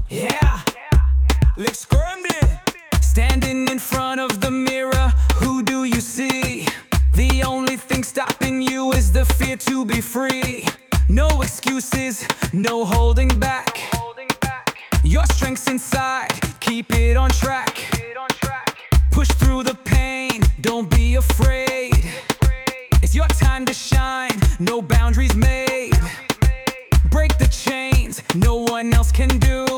Yeah, look scrambling. Standing in front of the mirror, who do you see? The only thing stopping you is the fear to be free. No excuses, no holding back. Your strength's inside, keep it on track. Push through the pain, don't be afraid. It's your time to shine, no boundaries made. Break the chains, no one else can do.